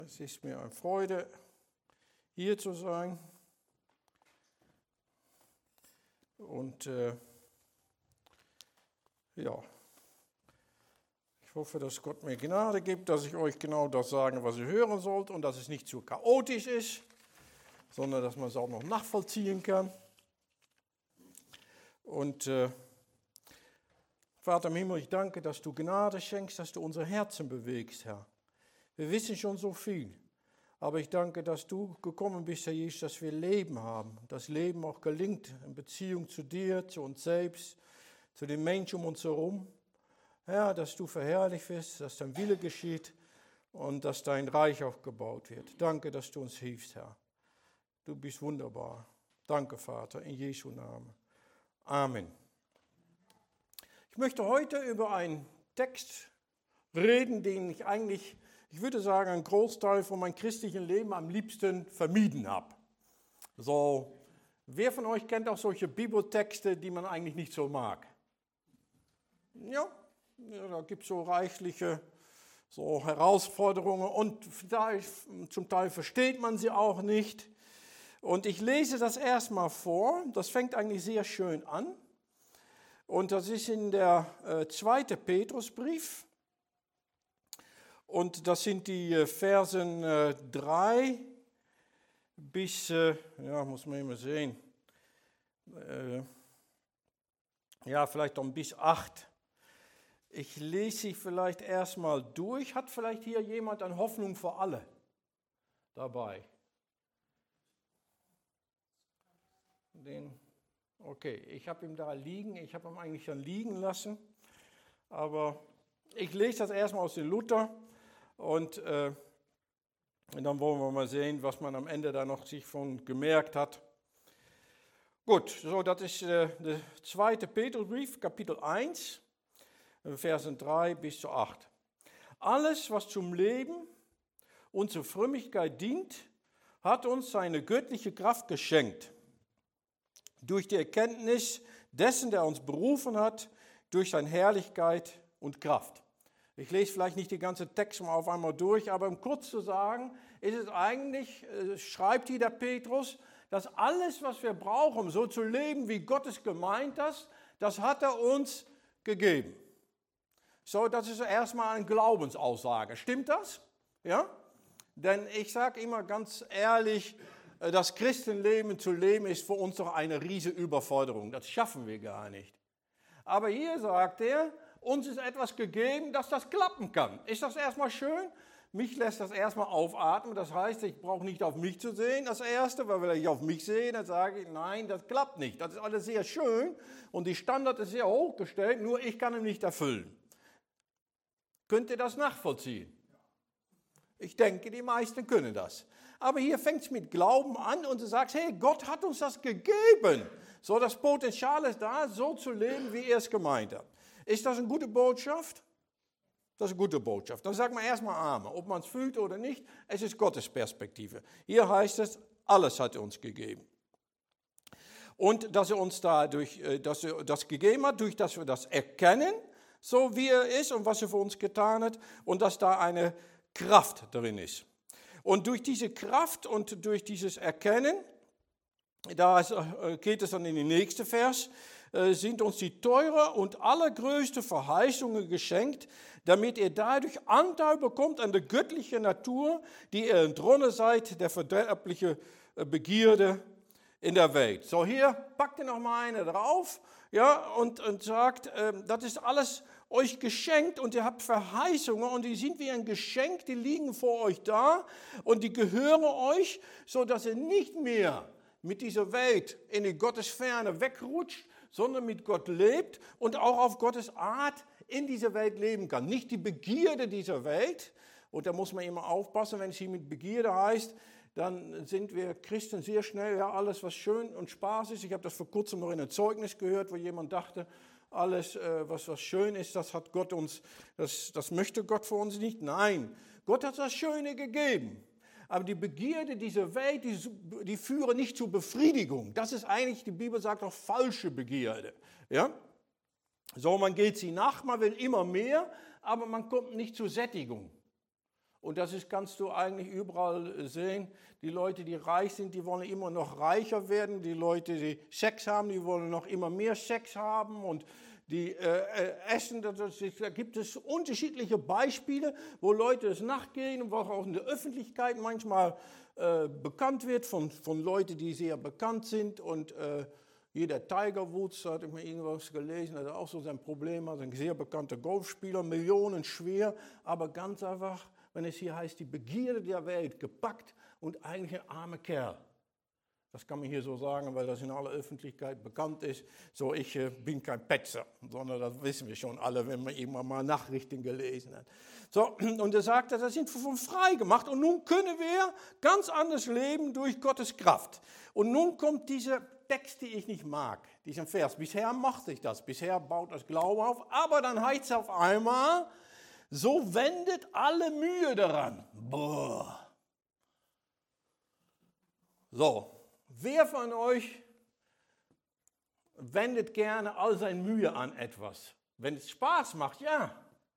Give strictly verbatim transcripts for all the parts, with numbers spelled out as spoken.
Es ist mir eine Freude, hier zu sein. Und äh, ja, ich hoffe, dass Gott mir Gnade gibt, dass ich euch genau das sage, was ihr hören sollt und dass es nicht zu chaotisch ist, sondern dass man es auch noch nachvollziehen kann. Und äh, Vater im Himmel, ich danke, dass du Gnade schenkst, dass du unsere Herzen bewegst, Herr. Wir wissen schon so viel, aber ich danke, dass du gekommen bist, Herr Jesus, dass wir Leben haben. Das Leben auch gelingt in Beziehung zu dir, zu uns selbst, zu den Menschen um uns herum. Herr, dass du verherrlicht wirst, dass dein Wille geschieht und dass dein Reich aufgebaut wird. Danke, dass du uns hilfst, Herr. Du bist wunderbar. Danke, Vater, in Jesu Namen. Amen. Ich möchte heute über einen Text reden, den ich eigentlich, ich würde sagen, einen Großteil von meinem christlichen Leben am liebsten vermieden habe. So, wer von euch kennt auch solche Bibeltexte, die man eigentlich nicht so mag? Ja, ja da gibt es so reichliche so Herausforderungen und zum Teil versteht man sie auch nicht. Und ich lese das erstmal vor, das fängt eigentlich sehr schön an. Und das ist in der äh, zweiten Petrusbrief. Und das sind die äh, Versen äh, drei bis, äh, ja, muss man immer sehen, äh, ja, vielleicht um bis acht. Ich lese sie vielleicht erstmal durch. Hat vielleicht hier jemand eine Hoffnung für alle dabei? Den, okay, ich habe ihn da liegen. Ich habe ihn eigentlich schon liegen lassen. Aber ich lese das erstmal aus dem Luther. Und, äh, und dann wollen wir mal sehen, was man am Ende da noch sich von gemerkt hat. Gut, so das ist äh, der zweite Petrusbrief, Kapitel eins, Versen drei bis zu acht. Alles, was zum Leben und zur Frömmigkeit dient, hat uns seine göttliche Kraft geschenkt. Durch die Erkenntnis dessen, der uns berufen hat, durch seine Herrlichkeit und Kraft. Ich lese vielleicht nicht die ganze Text mal auf einmal durch, aber um kurz zu sagen, ist es eigentlich, äh, schreibt hier der Petrus, dass alles, was wir brauchen, um so zu leben, wie Gott es gemeint hat, das hat er uns gegeben. So, das ist erstmal eine Glaubensaussage. Stimmt das? Ja? Denn ich sage immer ganz ehrlich, das Christenleben zu leben ist für uns doch eine riesige Überforderung. Das schaffen wir gar nicht. Aber hier sagt er, uns ist etwas gegeben, dass das klappen kann. Ist das erstmal schön? Mich lässt das erstmal aufatmen. Das heißt, ich brauche nicht auf mich zu sehen, das Erste, weil wenn ich auf mich sehe, dann sage ich, nein, das klappt nicht. Das ist alles sehr schön und die Standard ist sehr hochgestellt, nur ich kann ihn nicht erfüllen. Könnt ihr das nachvollziehen? Ich denke, die meisten können das. Aber hier fängt es mit Glauben an und du sagst, hey, Gott hat uns das gegeben. So, das Potenzial ist da, so zu leben, wie er es gemeint hat. Ist das eine gute Botschaft? Das ist eine gute Botschaft. Dann sagt man erstmal Amen. Ob man es fühlt oder nicht, es ist Gottes Perspektive. Hier heißt es, alles hat er uns gegeben. Und dass er uns dadurch, dass er das gegeben hat, durch dass wir das erkennen, so wie er ist und was er für uns getan hat, und dass da eine Kraft drin ist. Und durch diese Kraft und durch dieses Erkennen, da geht es dann in den nächsten Vers, sind uns die teure und allergrößte Verheißungen geschenkt, damit ihr dadurch Anteil bekommt an der göttlichen Natur, die ihr entronnen seid, der verderblichen Begierde in der Welt. So, hier packt ihr noch mal eine drauf, ja, und, und sagt, äh, das ist alles euch geschenkt und ihr habt Verheißungen und die sind wie ein Geschenk, die liegen vor euch da und die gehören euch, so dass ihr nicht mehr mit dieser Welt in die Gottesferne wegrutscht, sondern mit Gott lebt und auch auf Gottes Art in dieser Welt leben kann. Nicht die Begierde dieser Welt, und da muss man immer aufpassen, wenn es hier mit Begierde heißt, dann sind wir Christen sehr schnell, ja, alles was schön und Spaß ist. Ich habe das vor kurzem noch in einem Zeugnis gehört, wo jemand dachte, alles äh, was, was schön ist, das hat Gott uns, das, das möchte Gott für uns nicht. Nein, Gott hat das Schöne gegeben. Aber die Begierde dieser Welt, die, die führen nicht zur Befriedigung. Das ist eigentlich, die Bibel sagt auch, falsche Begierde. Ja? So, man geht sie nach, man will immer mehr, aber man kommt nicht zur Sättigung. Und das ist, kannst du eigentlich überall sehen. Die Leute, die reich sind, die wollen immer noch reicher werden. Die Leute, die Sex haben, die wollen noch immer mehr Sex haben. Und die äh, essen, das, da gibt es unterschiedliche Beispiele, wo Leute es nachgehen und wo auch in der Öffentlichkeit manchmal äh, bekannt wird von, von Leuten, die sehr bekannt sind. Und äh, jeder Tiger Woods, da hatte ich mal irgendwas gelesen, hat auch so sein Problem, also ein sehr bekannter Golfspieler, millionenschwer, aber ganz einfach, wenn es hier heißt, die Begierde der Welt gepackt und eigentlich ein armer Kerl. Das kann man hier so sagen, weil das in aller Öffentlichkeit bekannt ist. So, ich äh, bin kein Petzer, sondern das wissen wir schon alle, wenn man irgendwann mal Nachrichten gelesen hat. So, und er sagt, das sind wir von frei gemacht und nun können wir ganz anders leben durch Gottes Kraft. Und nun kommt dieser Text, den ich nicht mag, diesen Vers. Bisher machte ich das, bisher baut das Glaube auf, aber dann heißt es auf einmal, so wendet alle Mühe daran. Boah. So, wer von euch wendet gerne all seine Mühe an etwas? Wenn es Spaß macht, ja.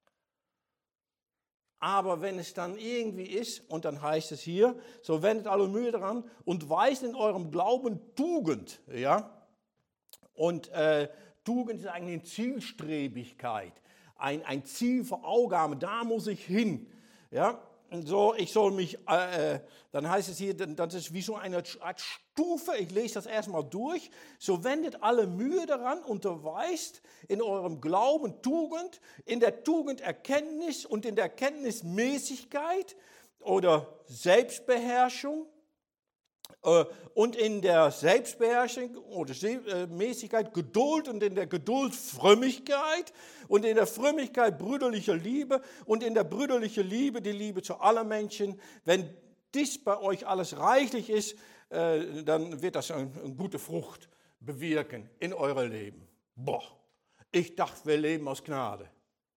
Aber wenn es dann irgendwie ist, und dann heißt es hier, so wendet alle Mühe daran und weist in eurem Glauben Tugend. Ja? Und äh, Tugend ist eigentlich eine Zielstrebigkeit. Ein, ein Ziel vor Augen haben, da muss ich hin. Ja? Und so, ich soll mich, äh, dann heißt es hier, das ist wie so eine Art Stufe, ich lese das erstmal durch. So wendet alle Mühe daran, unterweist in eurem Glauben Tugend, in der Tugend Erkenntnis und in der Erkenntnis Mäßigkeit oder Selbstbeherrschung. Und in der Selbstbeherrschung oder Mäßigkeit Geduld und in der Geduld Frömmigkeit und in der Frömmigkeit brüderliche Liebe und in der brüderlichen Liebe die Liebe zu allen Menschen. Wenn dies bei euch alles reichlich ist, dann wird das eine gute Frucht bewirken in eurem Leben. Boah, ich dachte, wir leben aus Gnade.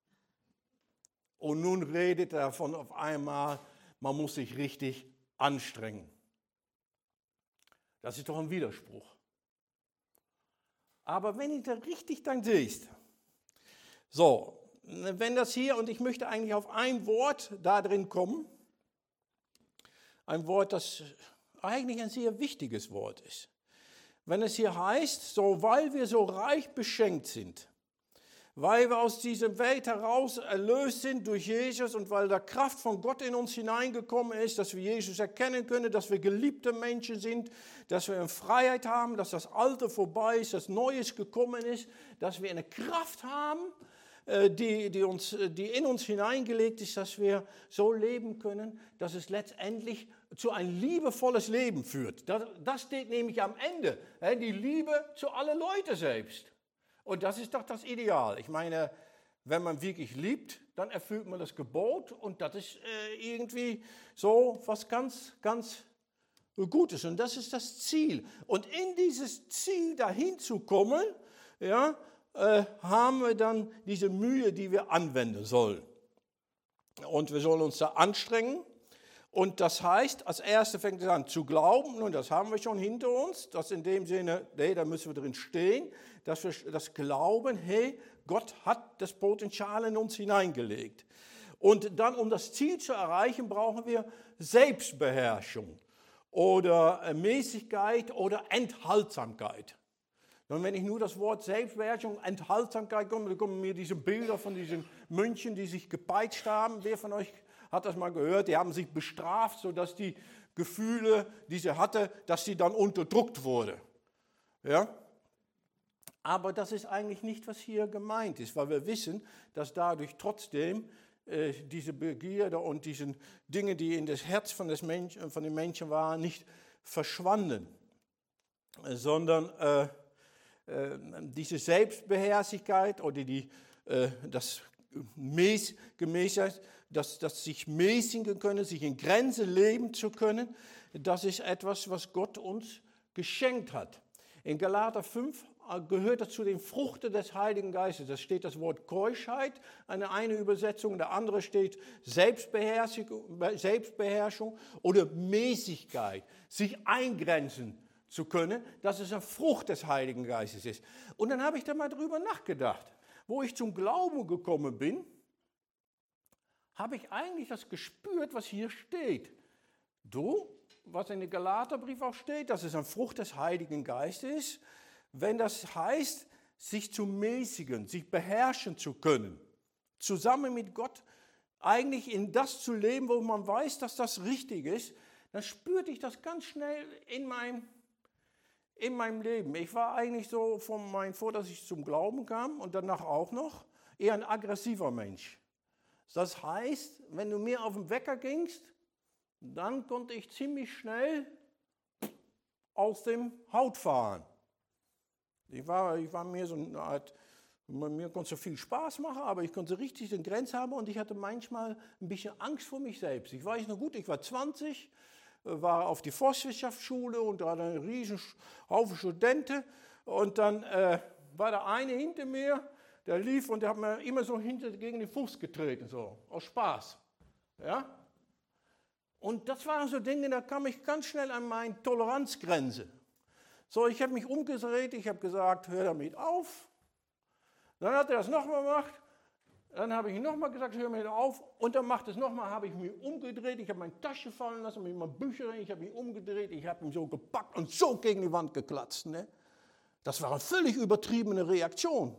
Und nun redet er davon auf einmal, man muss sich richtig anstrengen. Das ist doch ein Widerspruch. Aber wenn ihr da richtig dann siehst, so, wenn das hier, und ich möchte eigentlich auf ein Wort da drin kommen, ein Wort, das eigentlich ein sehr wichtiges Wort ist. Wenn es hier heißt, so weil wir so reich beschenkt sind, weil wir aus dieser Welt heraus erlöst sind durch Jesus und weil da Kraft von Gott in uns hineingekommen ist, dass wir Jesus erkennen können, dass wir geliebte Menschen sind, dass wir eine Freiheit haben, dass das Alte vorbei ist, dass Neues gekommen ist, dass wir eine Kraft haben, die, die, uns, die in uns hineingelegt ist, dass wir so leben können, dass es letztendlich zu ein liebevolles Leben führt. Das, das steht nämlich am Ende, die Liebe zu allen Leuten selbst. Und das ist doch das Ideal. Ich meine, wenn man wirklich liebt, dann erfüllt man das Gebot und das ist äh, irgendwie so was ganz, ganz Gutes. Und das ist das Ziel. Und in dieses Ziel dahin zu kommen, ja, äh, haben wir dann diese Mühe, die wir anwenden sollen. Und wir sollen uns da anstrengen. Und das heißt, als erstes fängt es an zu glauben, und das haben wir schon hinter uns, dass in dem Sinne, hey, da müssen wir drin stehen, dass wir das glauben, hey, Gott hat das Potenzial in uns hineingelegt. Und dann, um das Ziel zu erreichen, brauchen wir Selbstbeherrschung oder Mäßigkeit oder Enthaltsamkeit. Und wenn ich nur das Wort Selbstbeherrschung, Enthaltsamkeit komme, dann kommen mir diese Bilder von diesen Mönchen, die sich gepeitscht haben. Wer von euch hat das mal gehört? Die haben sich bestraft, sodass die Gefühle, die sie hatte, dass sie dann unterdrückt wurde. Ja? Aber das ist eigentlich nicht, was hier gemeint ist, weil wir wissen, dass dadurch trotzdem äh, diese Begierde und diese Dinge, die in das Herz von, des Menschen, von den Menschen waren, nicht verschwanden, sondern äh, äh, diese Selbstbeherrschigkeit oder die, äh, das Mäß, Gemäßheit, dass, dass sich mäßigen können, sich in Grenzen leben zu können, das ist etwas, was Gott uns geschenkt hat. In Galater fünf gehört das zu den Früchten des Heiligen Geistes. Da steht das Wort Keuschheit, eine, eine Übersetzung, in der andere steht Selbstbeherrschung, Selbstbeherrschung oder Mäßigkeit, sich eingrenzen zu können, dass es eine Frucht des Heiligen Geistes ist. Und dann habe ich da mal drüber nachgedacht. Wo ich zum Glauben gekommen bin, habe ich eigentlich das gespürt, was hier steht. Du, was in dem Galaterbrief auch steht, dass es eine Frucht des Heiligen Geistes ist, wenn das heißt, sich zu mäßigen, sich beherrschen zu können, zusammen mit Gott eigentlich in das zu leben, wo man weiß, dass das richtig ist, dann spürte ich das ganz schnell in meinem, in meinem Leben. Ich war eigentlich so von meinem vor, dass ich zum Glauben kam und danach auch noch, eher ein aggressiver Mensch. Das heißt, wenn du mir auf den Wecker gingst, dann konnte ich ziemlich schnell aus dem Haut fahren. Ich war, ich war mir so eine Art, mir konnte es viel Spaß machen, aber ich konnte richtig eine Grenze haben und ich hatte manchmal ein bisschen Angst vor mich selbst. Ich weiß noch gut, ich war zwanzig, war auf die Forstwirtschaftsschule und da hatte einen riesen Haufen Studenten und dann äh, war der eine hinter mir, der lief und der hat mir immer so hinter gegen den Fuß getreten, so aus Spaß. Ja? Und das waren so Dinge, da kam ich ganz schnell an meine Toleranzgrenze. So, ich habe mich umgedreht, ich habe gesagt, hör damit auf. Dann hat er das nochmal gemacht. Dann habe ich ihm nochmal gesagt, hör damit auf. Und dann macht es nochmal, habe ich mich umgedreht. Ich habe meine Tasche fallen lassen, mit meinen Büchern. Ich habe mich umgedreht, ich habe ihn so gepackt und so gegen die Wand geklatscht. Ne? Das war eine völlig übertriebene Reaktion.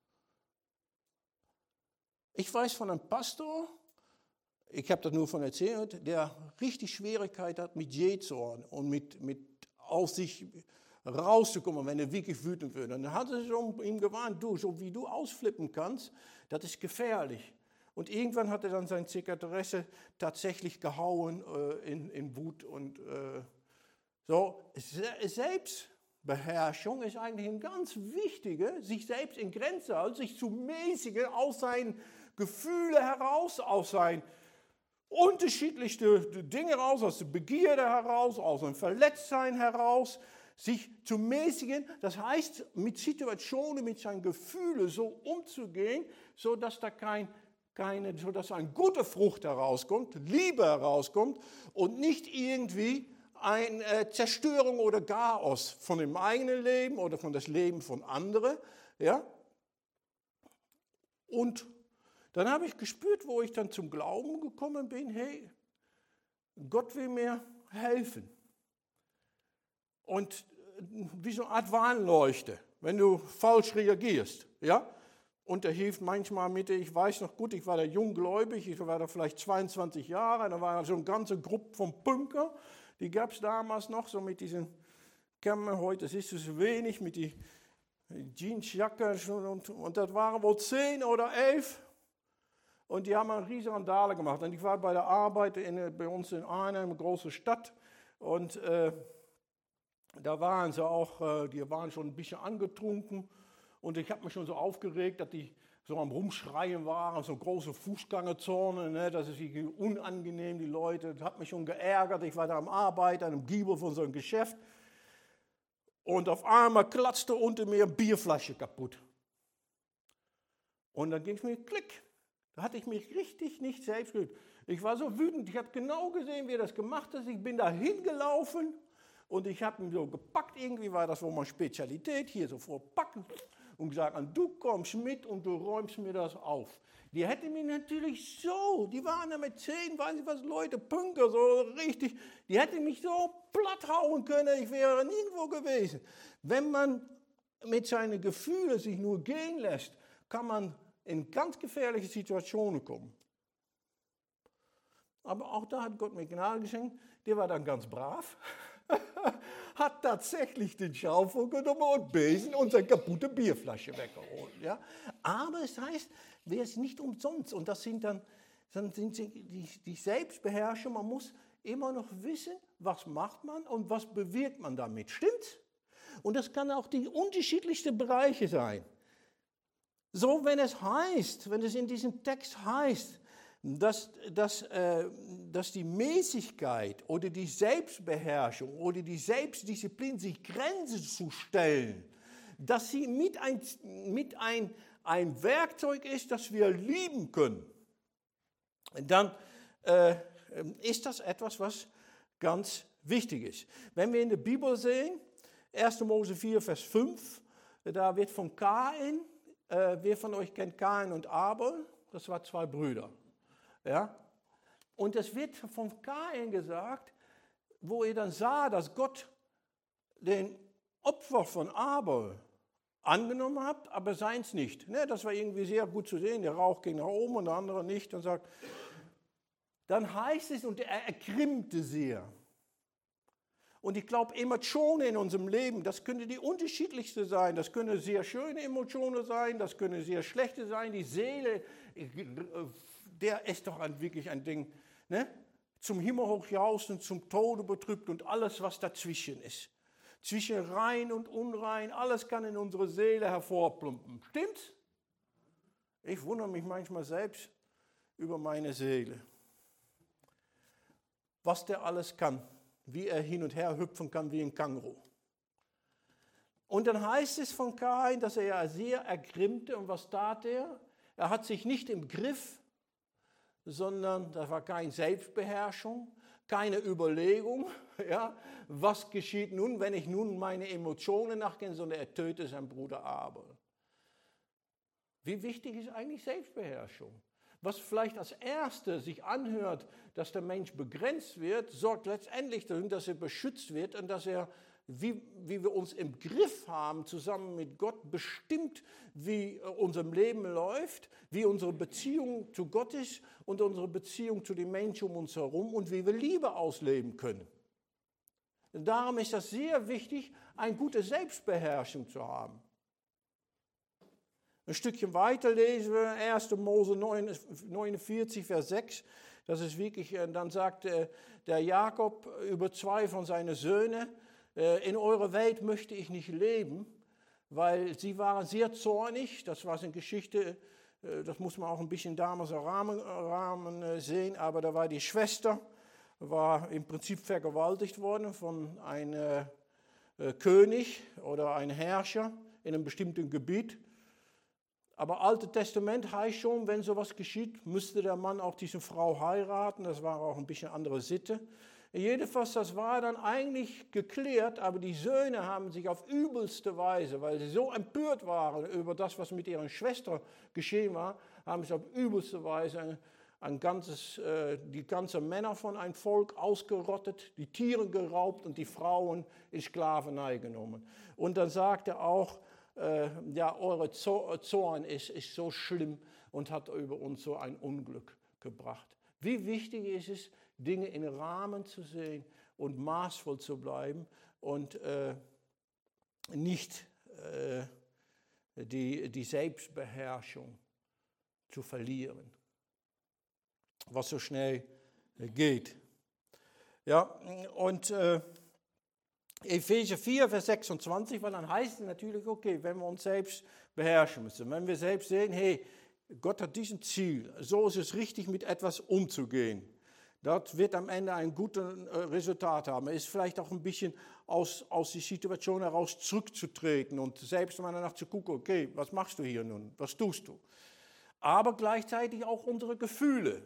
Ich weiß von einem Pastor, ich habe das nur von erzählt, der richtig Schwierigkeit hat mit Jähzorn und mit, mit aus sich rauszukommen, wenn er wirklich wütend wird. Und dann hat er ihm gewarnt, du, so wie du ausflippen kannst, das ist gefährlich. Und irgendwann hat er dann seine Sekretaresse tatsächlich gehauen äh, in, in Wut. Und äh, so, Selbstbeherrschung ist eigentlich ein ganz wichtiger, sich selbst in Grenze halten, sich zu mäßigen aus seinen Gefühlen heraus, aus seinen unterschiedlichsten Dinge heraus, aus der Begierde heraus, aus dem Verletztsein heraus, sich zu mäßigen, das heißt, mit Situationen, mit seinen Gefühlen so umzugehen, sodass da kein, keine, sodass eine gute Frucht herauskommt, Liebe herauskommt und nicht irgendwie eine äh, Zerstörung oder Chaos von dem eigenen Leben oder von das Leben von anderen. Ja? Und dann habe ich gespürt, wo ich dann zum Glauben gekommen bin, hey, Gott will mir helfen. Und wie so eine Art Warnleuchte, wenn du falsch reagierst. Ja? Und er hilft manchmal mit, ich weiß noch gut, ich war da junggläubig, ich war da vielleicht zweiundzwanzig Jahre, da war so eine ganze Gruppe von Punker, die gab es damals noch, so mit diesen Kämmen, heute ist es wenig, mit die Jeansjacke und, und das waren wohl zehn oder elf. Und die haben eine riesige Randale gemacht. Und ich war bei der Arbeit in, bei uns in Arnhem, eine große Stadt, und äh, da waren sie auch, die waren schon ein bisschen angetrunken und ich habe mich schon so aufgeregt, dass die so am Rumschreien waren, so große Fußgängerzone, ne, das ist unangenehm, die Leute, das hat mich schon geärgert, ich war da am Arbeiten, an einem Giebel von so einem Geschäft und auf einmal klatschte unter mir eine Bierflasche kaputt. Und dann ging es mir klick, da hatte ich mich richtig nicht selbst gehört. Ich war so wütend, ich habe genau gesehen, wie er das gemacht hat, ich bin da hingelaufen. Und ich habe ihn so gepackt, irgendwie war das wohl meine Spezialität, hier so vorpacken und gesagt, du kommst mit und du räumst mir das auf. Die hätten mich natürlich so, die waren da mit zehn, weiß ich was, Leute, Punker, so richtig, die hätten mich so platt hauen können, ich wäre nirgendwo gewesen. Wenn man mit seinen Gefühlen sich nur gehen lässt, kann man in ganz gefährliche Situationen kommen. Aber auch da hat Gott mir Gnade geschenkt, der war dann ganz brav. Hat tatsächlich den Schaufel genommen und Besen und seine kaputte Bierflasche weggeholt. Ja? Aber es heißt, wer es nicht umsonst, und das sind dann, dann sind die, die Selbstbeherrschung, man muss immer noch wissen, was macht man und was bewirkt man damit. Stimmt's? Und das kann auch die unterschiedlichsten Bereiche sein. So, wenn es heißt, wenn es in diesem Text heißt, Dass, dass, äh, dass die Mäßigkeit oder die Selbstbeherrschung oder die Selbstdisziplin, sich Grenzen zu stellen, dass sie mit ein, mit ein, ein Werkzeug ist, das wir lieben können, dann äh, ist das etwas, was ganz wichtig ist. Wenn wir in der Bibel sehen, erster Mose vier, Vers fünf, da wird von Kain, äh, wer von euch kennt Kain und Abel, das waren zwei Brüder. Ja? Und es wird von Kain gesagt, wo er dann sah, dass Gott den Opfer von Abel angenommen hat, aber seins nicht. Ne, das war irgendwie sehr gut zu sehen. Der Rauch ging nach oben und der andere nicht. Und sagt, dann heißt es, und er ergrimmte sehr. Und ich glaube, Emotionen in unserem Leben, das könnte die unterschiedlichste sein. Das können sehr schöne Emotionen sein, das können sehr schlechte sein. Die Seele, der ist doch ein, wirklich ein Ding, ne? Zum Himmel hochjausen, zum Tode betrübt und alles, was dazwischen ist. Zwischen rein und unrein, alles kann in unsere Seele hervorplumpen. Stimmt's? Ich wundere mich manchmal selbst über meine Seele. Was der alles kann, wie er hin und her hüpfen kann wie ein Känguru. Und dann heißt es von Kain, dass er ja sehr ergrimmte. Und was tat er? Er hat sich nicht im Griff, sondern das war keine Selbstbeherrschung, keine Überlegung, ja, was geschieht nun, wenn ich nun meine Emotionen nachgehe, sondern er tötet seinen Bruder Abel. Wie wichtig ist eigentlich Selbstbeherrschung? Was vielleicht als Erste sich anhört, dass der Mensch begrenzt wird, sorgt letztendlich dafür, dass er beschützt wird und dass er, wie, wie wir uns im Griff haben, zusammen mit Gott bestimmt, wie unser Leben läuft, wie unsere Beziehung zu Gott ist und unsere Beziehung zu den Menschen um uns herum und wie wir Liebe ausleben können. Darum ist das sehr wichtig, eine gute Selbstbeherrschung zu haben. Ein Stückchen weiter lesen wir erster Mose neunundvierzig, Vers sechs. Das ist wirklich, dann sagt der Jakob über zwei von seinen Söhnen, in eurer Welt möchte ich nicht leben, weil sie waren sehr zornig. Das war eine Geschichte, das muss man auch ein bisschen damals im Rahmen, Rahmen sehen, aber da war die Schwester, war im Prinzip vergewaltigt worden von einem König oder einem Herrscher in einem bestimmten Gebiet. Aber Altes Testament heißt schon, wenn sowas geschieht, müsste der Mann auch diese Frau heiraten. Das war auch ein bisschen andere Sitte. Jedenfalls, das war dann eigentlich geklärt, aber die Söhne haben sich auf übelste Weise, weil sie so empört waren über das, was mit ihrer Schwester geschehen war, haben sie auf übelste Weise ein, ein ganzes, äh, die ganzen Männer von einem Volk ausgerottet, die Tiere geraubt und die Frauen in Sklaverei genommen. Und dann sagte er auch, äh, ja, eure Zorn ist, ist so schlimm und hat über uns so ein Unglück gebracht. Wie wichtig ist es, Dinge in Rahmen zu sehen und maßvoll zu bleiben und äh, nicht äh, die, die Selbstbeherrschung zu verlieren, was so schnell geht. Ja, und äh, Epheser vier, Vers sechsundzwanzig, weil dann heißt es natürlich, okay, wenn wir uns selbst beherrschen müssen, wenn wir selbst sehen, hey, Gott hat diesen Ziel, so ist es richtig, mit etwas umzugehen. Das wird am Ende ein gutes Resultat haben. Es ist vielleicht auch ein bisschen aus, aus der Situation heraus zurückzutreten und selbst mal danach zu gucken, okay, was machst du hier nun, was tust du? Aber gleichzeitig auch unsere Gefühle.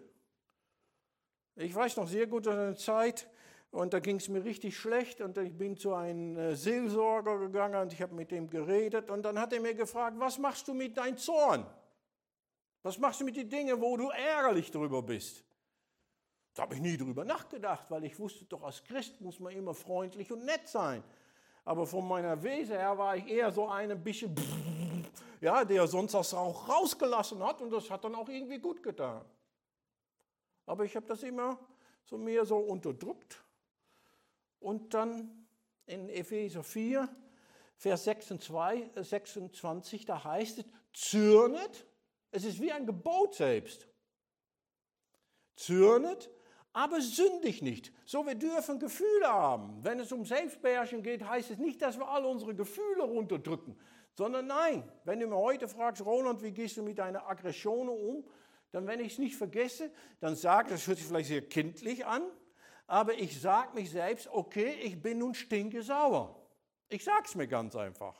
Ich weiß noch sehr gut an eine Zeit, und da ging es mir richtig schlecht und ich bin zu einem Seelsorger gegangen und ich habe mit ihm geredet und dann hat er mir gefragt, was machst du mit deinem Zorn? Was machst du mit den Dingen, wo du ärgerlich darüber bist? Da habe ich nie drüber nachgedacht, weil ich wusste doch, als Christ muss man immer freundlich und nett sein. Aber von meiner Wesen her war ich eher so ein bisschen, ja, der sonst das auch rausgelassen hat und das hat dann auch irgendwie gut getan. Aber ich habe das immer so mehr so unterdrückt. Und dann in Epheser vier, Vers sechsundzwanzig, da heißt es, zürnet, es ist wie ein Gebot selbst. Zürnet, aber sündigt nicht. So, wir dürfen Gefühle haben. Wenn es um Selbstbeherrschung geht, heißt es nicht, dass wir alle unsere Gefühle runterdrücken, sondern nein, wenn du mir heute fragst, Roland, wie gehst du mit deiner Aggression um, dann, wenn ich es nicht vergesse, dann sage ich, das hört sich vielleicht sehr kindlich an, aber ich sage mich selbst, okay, ich bin nun stinkesauer. Ich sage es mir ganz einfach.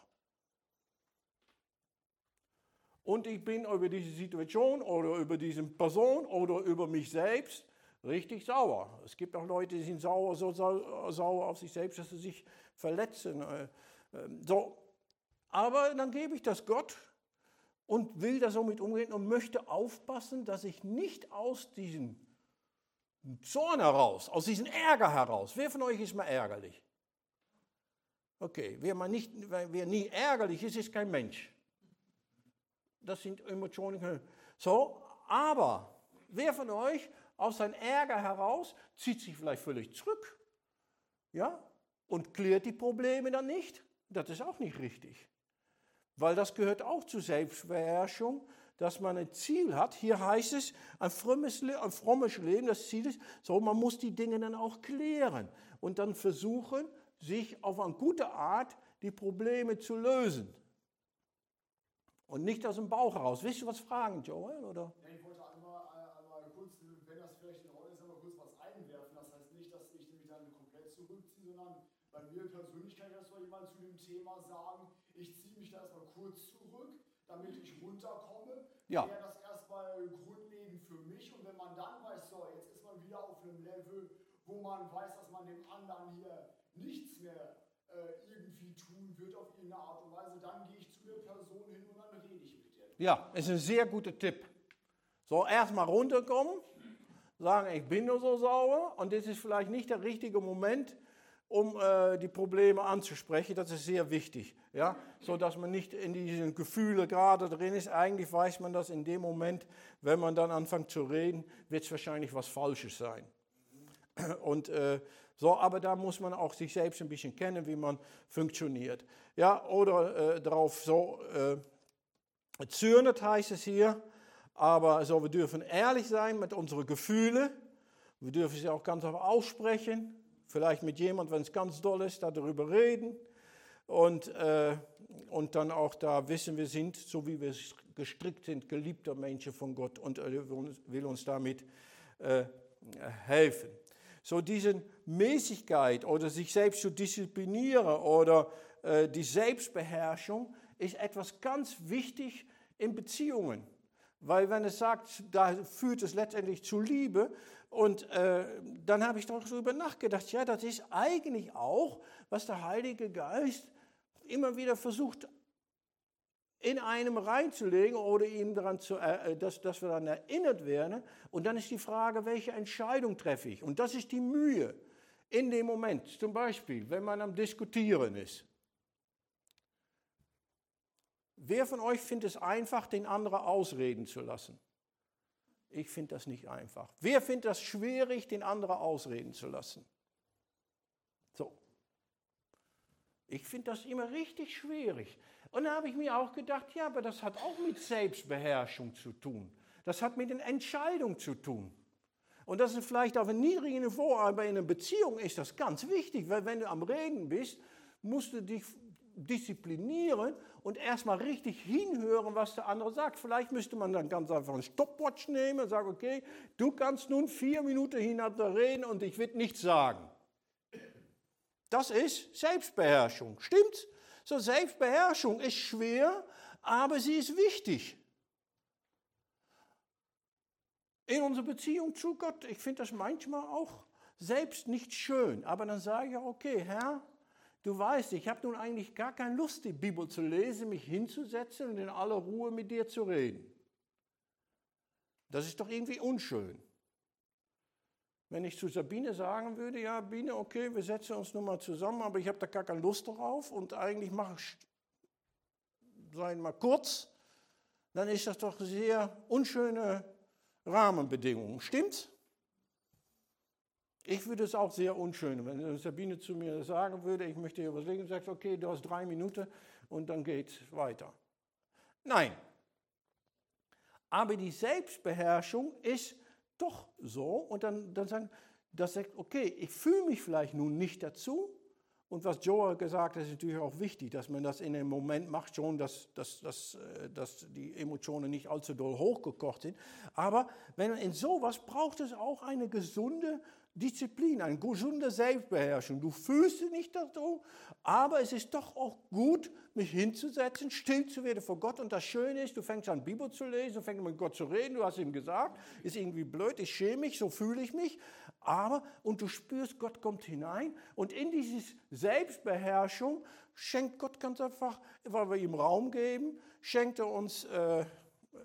Und ich bin über diese Situation oder über diese Person oder über mich selbst richtig sauer. Es gibt auch Leute, die sind sauer, so sauer auf sich selbst, dass sie sich verletzen. So. Aber dann gebe ich das Gott und will da so mit umgehen und möchte aufpassen, dass ich nicht aus diesem Zorn heraus, aus diesem Ärger heraus, wer von euch ist mal ärgerlich? Okay, wer, mal nicht, wer nie ärgerlich ist, ist kein Mensch. Das sind Emotionen. So, aber wer von euch aus seinem Ärger heraus zieht sich vielleicht völlig zurück, ja, und klärt die Probleme dann nicht? Das ist auch nicht richtig. Weil das gehört auch zur Selbstbeherrschung, dass man ein Ziel hat. Hier heißt es, ein frommes, ein frommes Leben, das Ziel ist, so, man muss die Dinge dann auch klären und dann versuchen, sich auf eine gute Art die Probleme zu lösen. Und nicht aus dem Bauch heraus. Willst du was fragen, Joel? Oder? Ja, ich wollte einmal, einmal kurz, wenn das vielleicht in Ordnung ist, einmal kurz was einwerfen. Das heißt nicht, dass ich mich dann komplett zurückziehe, sondern bei mir persönlich kann ich das mal jemand zu dem Thema sagen, ich ziehe mich da erstmal kurz zurück, damit ich runterkomme. Ja. Wäre das erstmal grundlegend für mich. Und wenn man dann weiß, so, jetzt ist man wieder auf einem Level, wo man weiß, dass man dem anderen hier nichts mehr äh, irgendwie tun wird auf irgendeine Art und Weise, dann gehe ich zu der Person hin und dann rede ich mit der. Ja, ist ein sehr guter Tipp. So, erstmal runterkommen, sagen, ich bin nur so sauer und das ist vielleicht nicht der richtige Moment, um äh, die Probleme anzusprechen. Das ist sehr wichtig, ja, so dass man nicht in diesen Gefühlen gerade drin ist. Eigentlich weiß man das in dem Moment, wenn man dann anfängt zu reden, wird es wahrscheinlich was Falsches sein. Und äh, so, aber da muss man auch sich selbst ein bisschen kennen, wie man funktioniert. Ja, oder äh, darauf so, äh, zürnet heißt es hier, aber so, wir dürfen ehrlich sein mit unseren Gefühlen. Wir dürfen sie auch ganz einfach aussprechen. Vielleicht mit jemandem, wenn es ganz doll ist, darüber reden. Und, äh, und dann auch da wissen, wir sind, so wie wir gestrickt sind, geliebter Menschen von Gott und er will uns damit äh, helfen. So diese Mäßigkeit oder sich selbst zu disziplinieren oder äh, die Selbstbeherrschung ist etwas ganz wichtig in Beziehungen. Weil wenn es sagt, da führt es letztendlich zu Liebe und äh, dann habe ich darüber nachgedacht, ja, das ist eigentlich auch, was der Heilige Geist immer wieder versucht in einem reinzulegen oder ihm daran zu, äh, dass, dass wir daran erinnert werden. Und dann ist die Frage, welche Entscheidung treffe ich? Und das ist die Mühe in dem Moment. Zum Beispiel, wenn man am Diskutieren ist. Wer von euch findet es einfach, den anderen ausreden zu lassen? Ich finde das nicht einfach. Wer findet das schwierig, den anderen ausreden zu lassen? So. Ich finde das immer richtig schwierig. Und da habe ich mir auch gedacht, ja, aber das hat auch mit Selbstbeherrschung zu tun. Das hat mit den Entscheidungen zu tun. Und das ist vielleicht auf einem niedrigen Niveau, aber in einer Beziehung ist das ganz wichtig, weil wenn du am Reden bist, musst du dich disziplinieren und erstmal richtig hinhören, was der andere sagt. Vielleicht müsste man dann ganz einfach einen Stopwatch nehmen und sagen, okay, du kannst nun vier Minuten hintereinander reden und ich will nichts sagen. Das ist Selbstbeherrschung, stimmt's? So, Selbstbeherrschung ist schwer, aber sie ist wichtig. In unserer Beziehung zu Gott, ich finde das manchmal auch selbst nicht schön, aber dann sage ich auch, okay, Herr, du weißt, ich habe nun eigentlich gar keine Lust, die Bibel zu lesen, mich hinzusetzen und in aller Ruhe mit dir zu reden. Das ist doch irgendwie unschön. Wenn ich zu Sabine sagen würde, ja, Biene, okay, wir setzen uns nun mal zusammen, aber ich habe da gar keine Lust drauf und eigentlich mache ich, sagen wir mal, kurz, dann ist das doch sehr unschöne Rahmenbedingungen. Stimmt's? Ich würde es auch sehr unschön, wenn Sabine zu mir sagen würde, ich möchte hier was legen, und sagt, okay, du hast drei Minuten und dann geht's weiter. Nein. Aber die Selbstbeherrschung ist doch so und dann, dann sagen, das sagt, okay, ich fühle mich vielleicht nun nicht dazu und was Joel gesagt hat, ist natürlich auch wichtig, dass man das in einem Moment macht, schon, dass, dass, dass, dass die Emotionen nicht allzu doll hochgekocht sind, aber wenn in sowas braucht es auch eine gesunde Disziplin, eine gesunde Selbstbeherrschung. Du fühlst dich nicht dazu, aber es ist doch auch gut, mich hinzusetzen, still zu werden vor Gott. Und das Schöne ist, du fängst an, Bibel zu lesen, du fängst mit Gott zu reden, du hast ihm gesagt, ist irgendwie blöd, ich schäme mich, so fühle ich mich. Aber, und du spürst, Gott kommt hinein und in diese Selbstbeherrschung schenkt Gott ganz einfach, weil wir ihm Raum geben, schenkt er uns äh, äh,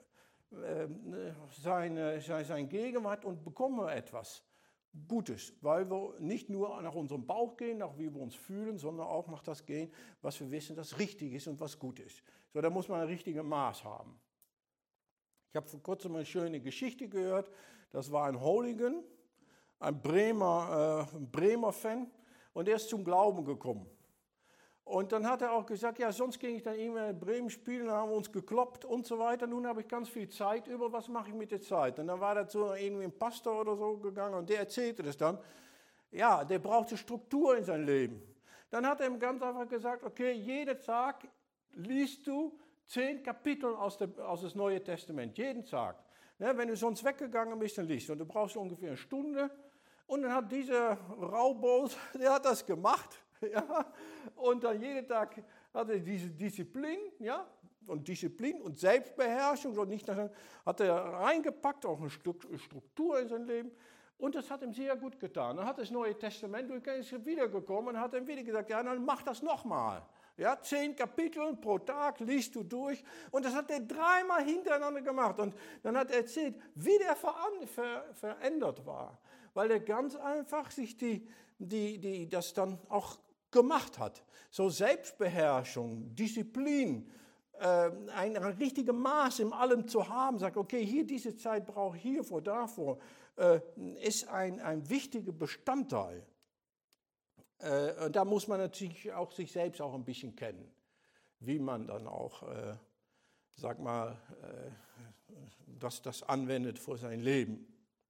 seine, seine Gegenwart und bekommen wir etwas Gutes, weil wir nicht nur nach unserem Bauch gehen, nach wie wir uns fühlen, sondern auch nach das gehen, was wir wissen, das richtig ist und was gut ist. So, da muss man ein richtiges Maß haben. Ich habe vor kurzem eine schöne Geschichte gehört, das war ein Hooligan, ein Bremer, äh, ein Bremer Fan, und der ist zum Glauben gekommen. Und dann hat er auch gesagt, ja, sonst ging ich dann irgendwann in Bremen spielen, dann haben wir uns gekloppt und so weiter. Nun habe ich ganz viel Zeit über, was mache ich mit der Zeit? Und dann war dazu irgendwie ein Pastor oder so gegangen und der erzählte das dann. Ja, der brauchte Struktur in sein Leben. Dann hat er ihm ganz einfach gesagt, okay, jeden Tag liest du zehn Kapitel aus, der, aus das Neue Testament, jeden Tag. Ja, wenn du sonst weggegangen bist, dann liest du. Und du brauchst ungefähr eine Stunde. Und dann hat dieser Raubold, der hat das gemacht. Ja, und dann jeden Tag hat er diese Disziplin, ja, und Disziplin und Selbstbeherrschung, und nicht nach, hat er reingepackt, auch eine Struktur in sein Leben, und das hat ihm sehr gut getan. Dann hat das Neue Testament, und er ist wiedergekommen und hat ihm wieder gesagt, ja, dann mach das nochmal. Ja, zehn Kapitel pro Tag liest du durch, und das hat er dreimal hintereinander gemacht, und dann hat er erzählt, wie der verändert war, weil er ganz einfach sich die, die, die, das dann auch gemacht hat. So Selbstbeherrschung, Disziplin, äh, ein, ein richtiges Maß in allem zu haben, sagt, okay, hier diese Zeit brauche ich hiervor, davor, äh, ist ein, ein wichtiger Bestandteil. Äh, und da muss man natürlich auch sich selbst auch ein bisschen kennen, wie man dann auch, äh, sag mal, äh, das, das anwendet für sein Leben.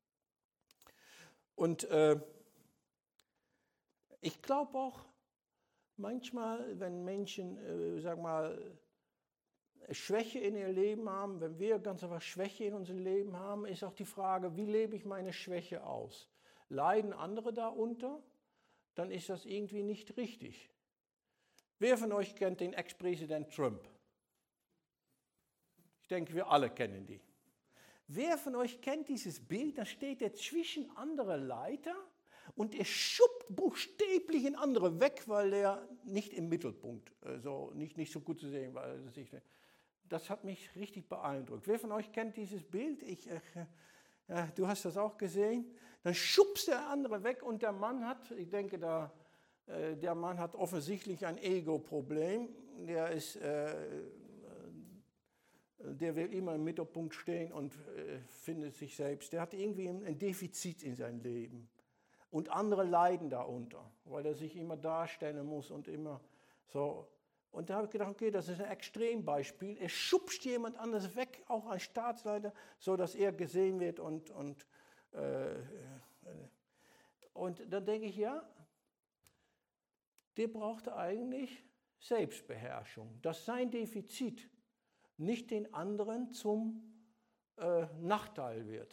Und äh, ich glaube auch, manchmal, wenn Menschen, äh, sag mal, Schwäche in ihr Leben haben, wenn wir ganz einfach Schwäche in unserem Leben haben, ist auch die Frage, wie lebe ich meine Schwäche aus? Leiden andere darunter? Dann ist das irgendwie nicht richtig. Wer von euch kennt den Ex-Präsident Trump? Ich denke, wir alle kennen die. Wer von euch kennt dieses Bild? Da steht er zwischen andere Leiter und er schubbt buchstäblich in andere weg, weil er nicht im Mittelpunkt, also nicht, nicht so gut zu sehen war. Das hat mich richtig beeindruckt. Wer von euch kennt dieses Bild? Ich, äh, äh, du hast das auch gesehen. Dann schubst der andere weg und der Mann hat, ich denke, da, äh, der Mann hat offensichtlich ein Ego-Problem. Der ist, äh, der will immer im Mittelpunkt stehen und äh, findet sich selbst. Der hat irgendwie ein Defizit in seinem Leben. Und andere leiden darunter, weil er sich immer darstellen muss und immer so. Und da habe ich gedacht, okay, das ist ein Extrembeispiel. Er schubst jemand anderes weg, auch als Staatsleiter, so dass er gesehen wird. Und, und, äh, und dann denke ich, ja, der brauchte eigentlich Selbstbeherrschung, dass sein Defizit nicht den anderen zum äh, Nachteil wird.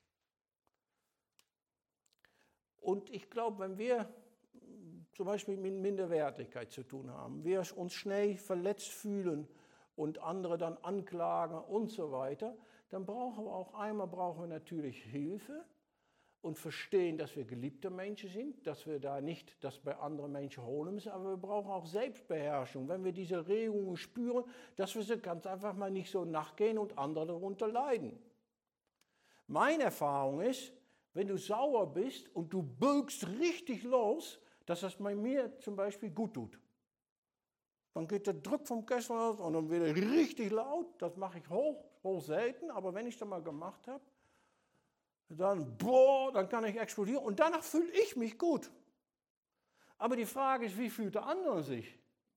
Und ich glaube, wenn wir zum Beispiel mit Minderwertigkeit zu tun haben, wir uns schnell verletzt fühlen und andere dann anklagen und so weiter, dann brauchen wir auch einmal brauchen wir natürlich Hilfe und verstehen, dass wir geliebte Menschen sind, dass wir da nicht das bei anderen Menschen holen müssen, aber wir brauchen auch Selbstbeherrschung, wenn wir diese Regungen spüren, dass wir sie ganz einfach mal nicht so nachgehen und andere darunter leiden. Meine Erfahrung ist, wenn du sauer bist und du bölkst richtig los, dass das bei mir zum Beispiel gut tut. Dann geht der Druck vom Kessel aus und dann wird er richtig laut. Das mache ich hoch, hoch selten, aber wenn ich das mal gemacht habe, dann, boah, dann kann ich explodieren und danach fühle ich mich gut. Aber die Frage ist, wie fühlt der andere sich?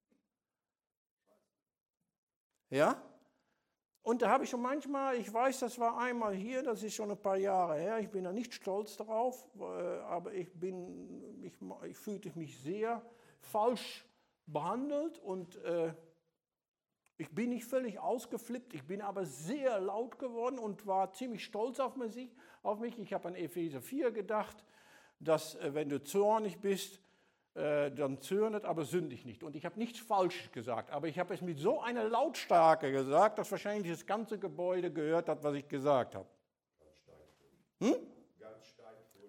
Ja? Und da habe ich schon manchmal, ich weiß, das war einmal hier, das ist schon ein paar Jahre her, ich bin da nicht stolz drauf, aber ich, bin, ich, ich fühlte mich sehr falsch behandelt und äh, ich bin nicht völlig ausgeflippt, ich bin aber sehr laut geworden und war ziemlich stolz auf mich. Auf mich. Ich habe an Epheser vier gedacht, dass äh, wenn du zornig bist, dann zürnet, aber sündig nicht. Und ich habe nichts Falsches gesagt, aber ich habe es mit so einer Lautstärke gesagt, dass wahrscheinlich das ganze Gebäude gehört hat, was ich gesagt habe. Ganz steif. Hm? Ganz steif.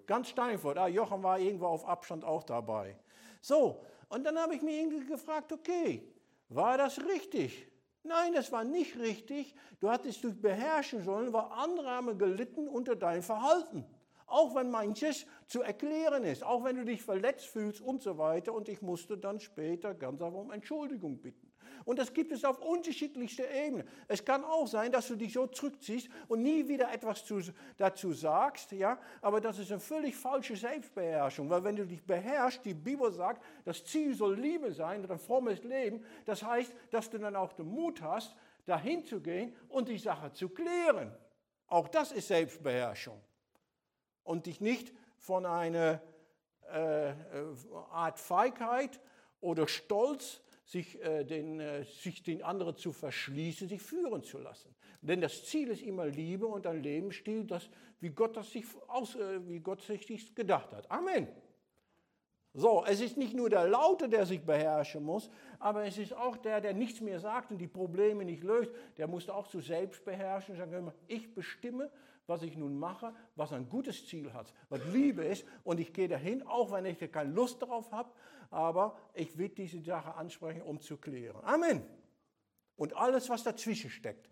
ganz Steinfurt. Ah, Jochen war irgendwo auf Abstand auch dabei. So, und dann habe ich mir irgendwie gefragt, okay, war das richtig? Nein, das war nicht richtig. Du hattest dich beherrschen sollen, weil andere haben gelitten unter deinem Verhalten. Auch wenn manches zu erklären ist, auch wenn du dich verletzt fühlst und so weiter. Und ich musste dann später ganz einfach um Entschuldigung bitten. Und das gibt es auf unterschiedlichste Ebenen. Es kann auch sein, dass du dich so zurückziehst und nie wieder etwas zu, dazu sagst, ja, aber das ist eine völlig falsche Selbstbeherrschung, weil wenn du dich beherrschst, die Bibel sagt, das Ziel soll Liebe sein oder ein frommes Leben, das heißt, dass du dann auch den Mut hast, dahin zu gehen und die Sache zu klären. Auch das ist Selbstbeherrschung. Und dich nicht von einer äh, Art Feigheit oder Stolz, sich, äh, den, äh, sich den anderen zu verschließen, sich führen zu lassen. Denn das Ziel ist immer Liebe und ein Lebensstil, das, wie, Gott das sich aus, äh, wie Gott sich das gedacht hat. Amen. So, es ist nicht nur der Laute, der sich beherrschen muss, aber es ist auch der, der nichts mehr sagt und die Probleme nicht löst. Der muss auch zu Selbstbeherrschen sagen, ich bestimme, was ich nun mache, was ein gutes Ziel hat, was Liebe ist. Und ich gehe dahin, auch wenn ich keine Lust darauf habe, aber ich will diese Sache ansprechen, um zu klären. Amen. Und alles, was dazwischen steckt.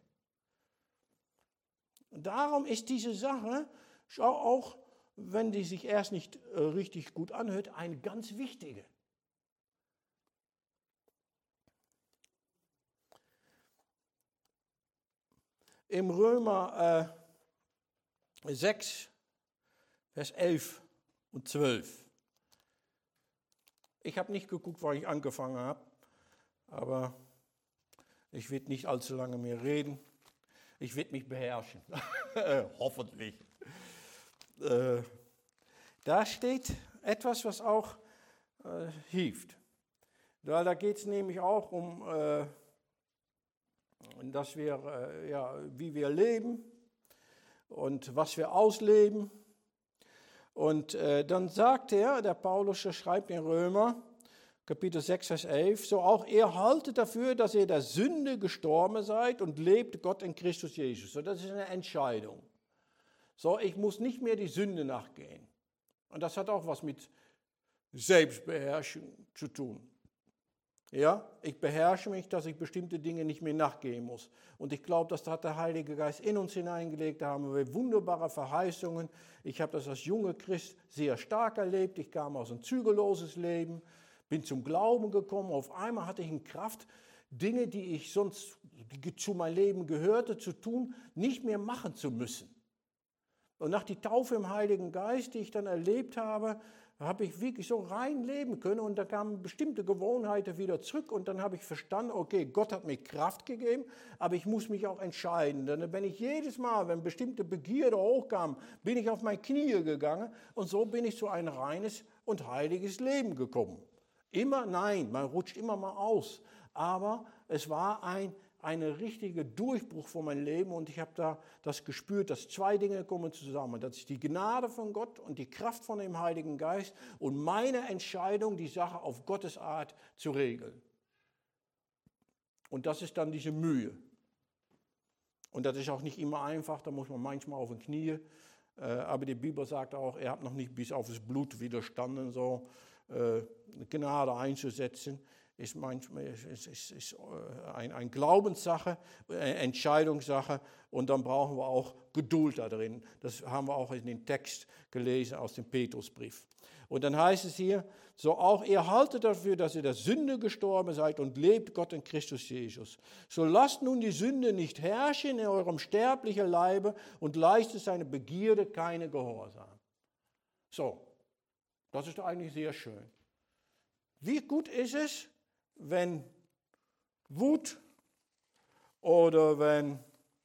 Und darum ist diese Sache, schau auch, wenn die sich erst nicht äh, richtig gut anhört, eine ganz wichtige. Im Römer äh, sechs, Vers elf und zwölf. Ich habe nicht geguckt, wo ich angefangen habe, aber ich werde nicht allzu lange mehr reden. Ich werde mich beherrschen, hoffentlich. Äh, da steht etwas, was auch äh, hilft. Da, da geht es nämlich auch um, äh, dass wir, äh, ja, wie wir leben und was wir ausleben. Und äh, dann sagt er, der Paulus schreibt in Römer, Kapitel sechs, Vers elf, so auch ihr haltet dafür, dass ihr der Sünde gestorben seid und lebt Gott in Christus Jesus. So, das ist eine Entscheidung. So, ich muss nicht mehr die Sünde nachgehen. Und das hat auch was mit Selbstbeherrschung zu tun. Ja, ich beherrsche mich, dass ich bestimmte Dinge nicht mehr nachgehen muss. Und ich glaube, das hat der Heilige Geist in uns hineingelegt. Da haben wir wunderbare Verheißungen. Ich habe das als junger Christ sehr stark erlebt. Ich kam aus einem zügelloses Leben, bin zum Glauben gekommen. Auf einmal hatte ich eine Kraft, Dinge, die ich sonst, die zu meinem Leben gehörte, zu tun, nicht mehr machen zu müssen. Und nach der Taufe im Heiligen Geist, die ich dann erlebt habe, habe ich wirklich so rein leben können und da kamen bestimmte Gewohnheiten wieder zurück und dann habe ich verstanden, okay, Gott hat mir Kraft gegeben, aber ich muss mich auch entscheiden. Dann bin ich jedes Mal, wenn bestimmte Begierde hochkamen, bin ich auf meine Knie gegangen und so bin ich zu ein reines und heiliges Leben gekommen. Immer, nein, man rutscht immer mal aus, aber es war ein ein richtiger Durchbruch von meinem Leben und ich habe da das gespürt, dass zwei Dinge kommen zusammen. Das ist die Gnade von Gott und die Kraft von dem Heiligen Geist und meine Entscheidung, die Sache auf Gottes Art zu regeln. Und das ist dann diese Mühe. Und das ist auch nicht immer einfach, da muss man manchmal auf den Knie. Aber die Bibel sagt auch, er hat noch nicht bis auf das Blut widerstanden, so Gnade einzusetzen. Ist manchmal ist, ist, ist ein, ein Glaubenssache, eine Entscheidungssache und dann brauchen wir auch Geduld da drin. Das haben wir auch in den Text gelesen aus dem Petrusbrief. Und dann heißt es hier, so auch ihr haltet dafür, dass ihr der Sünde gestorben seid und lebt Gott in Christus Jesus. So lasst nun die Sünde nicht herrschen in eurem sterblichen Leibe und leistet seine Begierde keine Gehorsam. So, das ist eigentlich sehr schön. Wie gut ist es, wenn Wut oder wenn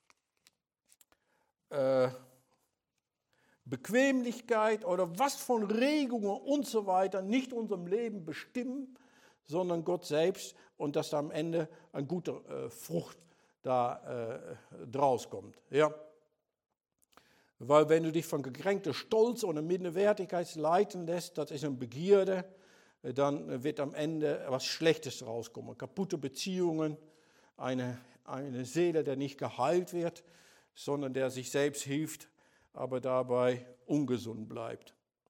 äh, Bequemlichkeit oder was von Regungen und so weiter nicht unserem Leben bestimmen, sondern Gott selbst und dass da am Ende eine gute äh, Frucht da äh, draus kommt. Ja? Weil wenn du dich von gekränkter Stolz oder Minderwertigkeit leiten lässt, das ist eine Begierde, dann wird am Ende was Schlechtes rauskommen. Kaputte Beziehungen, eine, eine Seele, der nicht geheilt wird, sondern der sich selbst hilft, aber dabei ungesund bleibt.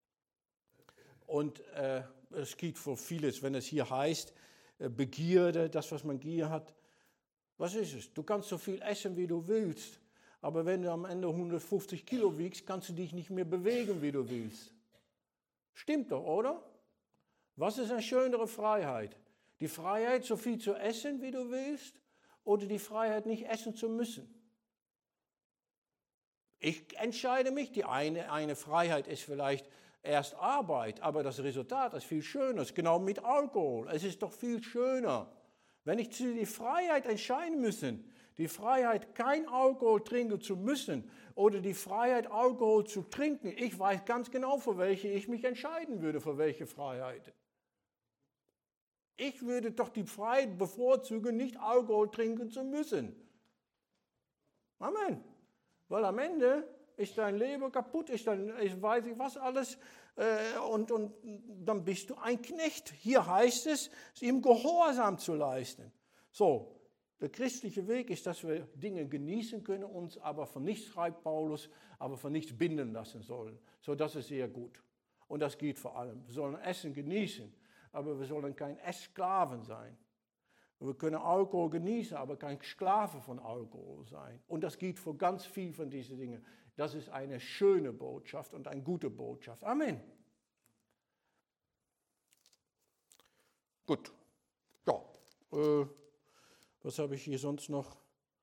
Und äh, es geht für vieles, wenn es hier heißt, äh, Begierde, das, was man Gier hat. Was ist es? Du kannst so viel essen, wie du willst. Aber wenn du am Ende hundertfünfzig Kilo wiegst, kannst du dich nicht mehr bewegen, wie du willst. Stimmt doch, oder? Was ist eine schönere Freiheit? Die Freiheit, so viel zu essen, wie du willst, oder die Freiheit, nicht essen zu müssen? Ich entscheide mich, die eine, eine Freiheit ist vielleicht erst Arbeit, aber das Resultat ist viel schöner. Es ist genau mit Alkohol. Es ist doch viel schöner. Wenn ich die Freiheit entscheiden müssen, die Freiheit, kein Alkohol trinken zu müssen oder die Freiheit, Alkohol zu trinken, ich weiß ganz genau, für welche ich mich entscheiden würde, für welche Freiheit. Ich würde doch die Freiheit bevorzugen, nicht Alkohol trinken zu müssen. Amen. Weil am Ende ist dein Leben kaputt, ist dann, ich weiß nicht was alles, äh, und, und dann bist du ein Knecht. Hier heißt es, ihm Gehorsam zu leisten. So, der christliche Weg ist, dass wir Dinge genießen können, uns aber von nichts, schreibt Paulus, aber von nichts binden lassen sollen. So, das ist sehr gut. Und das geht vor allem. Wir sollen Essen genießen, aber wir sollen kein Esssklaven sein. Wir können Alkohol genießen, aber kein Sklave von Alkohol sein. Und das geht für ganz viel von diesen Dingen. Das ist eine schöne Botschaft und eine gute Botschaft. Amen. Gut. Ja. Äh, was habe ich hier sonst noch?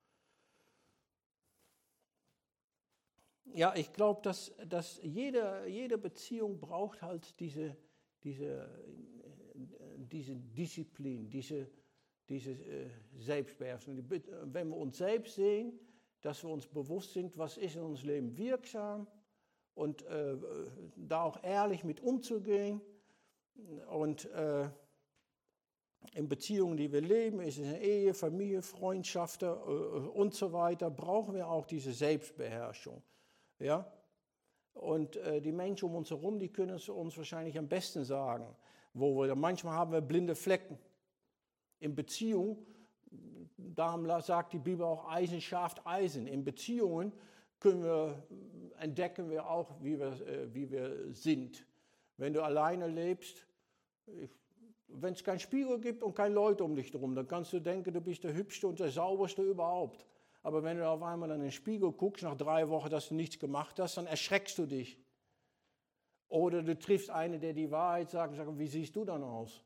Ja, ich glaube, dass, dass jede, jede Beziehung braucht halt diese, diese, diese Disziplin, diese Diese äh, Selbstbeherrschung. Wenn wir uns selbst sehen, dass wir uns bewusst sind, was ist in unserem Leben wirksam und äh, da auch ehrlich mit umzugehen. Und äh, in Beziehungen, die wir leben, ist es eine Ehe, Familie, Freundschaften äh, und so weiter, brauchen wir auch diese Selbstbeherrschung. Ja? Und äh, die Menschen um uns herum, die können es uns wahrscheinlich am besten sagen. Wo wir, manchmal haben wir blinde Flecken. In Beziehung, darum sagt die Bibel auch, Eisen schärft Eisen. In Beziehungen können wir, entdecken wir auch, wie wir, äh, wie wir sind. Wenn du alleine lebst, wenn es keinen Spiegel gibt und keine Leute um dich herum, dann kannst du denken, du bist der Hübschste und der Sauberste überhaupt. Aber wenn du auf einmal in den Spiegel guckst, nach drei Wochen, dass du nichts gemacht hast, dann erschreckst du dich. Oder du triffst einen, der die Wahrheit sagt und sagt, wie siehst du dann aus?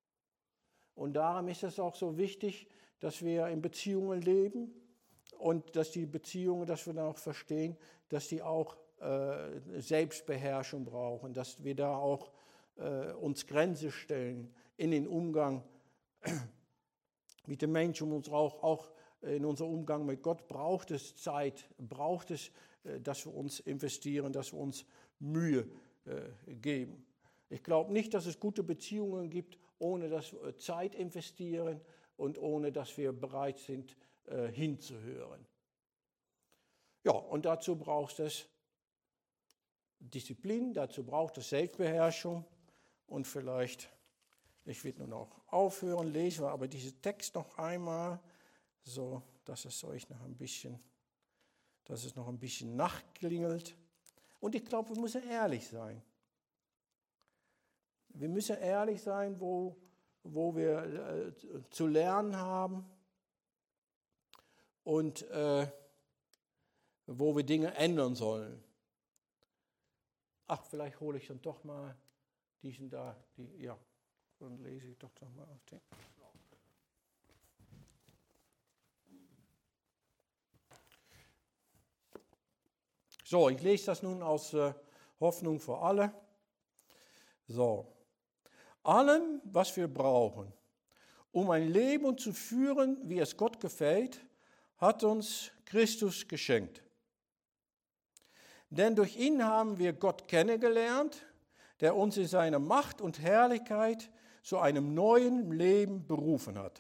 Und darum ist es auch so wichtig, dass wir in Beziehungen leben und dass die Beziehungen, dass wir dann auch verstehen, dass die auch äh, Selbstbeherrschung brauchen, dass wir da auch äh, uns Grenzen stellen in den Umgang mit den Menschen und uns auch, auch in unserem Umgang mit Gott braucht es Zeit, braucht es, äh, dass wir uns investieren, dass wir uns Mühe äh, geben. Ich glaube nicht, dass es gute Beziehungen gibt, ohne dass wir Zeit investieren und ohne dass wir bereit sind, äh, hinzuhören. Ja, und dazu braucht es Disziplin, dazu braucht es Selbstbeherrschung und vielleicht, ich will nur noch aufhören, lesen wir aber diesen Text noch einmal, so dass es euch noch ein bisschen, dass es noch ein bisschen nachklingelt. Und ich glaube, wir müssen ehrlich sein. Wir müssen ehrlich sein, wo, wo wir äh, zu lernen haben und äh, wo wir Dinge ändern sollen. Ach, vielleicht hole ich dann doch mal diesen da, die, ja, dann lese ich doch noch mal auf den. So, ich lese das nun aus äh, Hoffnung für alle. So. Allem, was wir brauchen, um ein Leben zu führen, wie es Gott gefällt, hat uns Christus geschenkt. Denn durch ihn haben wir Gott kennengelernt, der uns in seiner Macht und Herrlichkeit zu einem neuen Leben berufen hat.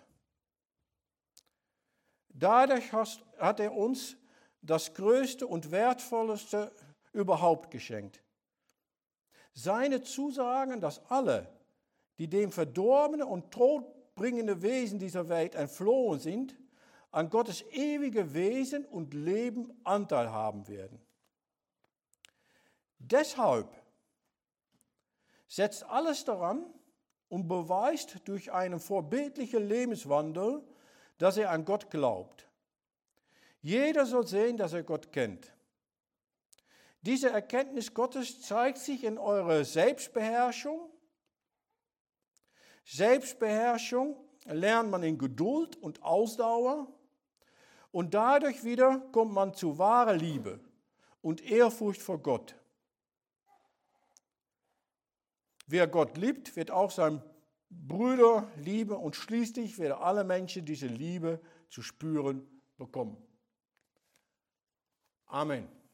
Dadurch hat er uns das Größte und Wertvollste überhaupt geschenkt. Seine Zusagen, dass alle, die dem verdorbenen und todbringenden Wesen dieser Welt entflohen sind, an Gottes ewige Wesen und Leben Anteil haben werden. Deshalb Setzt alles daran und beweist durch einen vorbildlichen Lebenswandel, dass er an Gott glaubt. Jeder soll sehen, dass er Gott kennt. Diese Erkenntnis Gottes zeigt sich in eurer Selbstbeherrschung. Selbstbeherrschung lernt man in Geduld und Ausdauer und dadurch wieder kommt man zu wahrer Liebe und Ehrfurcht vor Gott. Wer Gott liebt, wird auch seine Brüder lieben und schließlich werden alle Menschen diese Liebe zu spüren bekommen. Amen.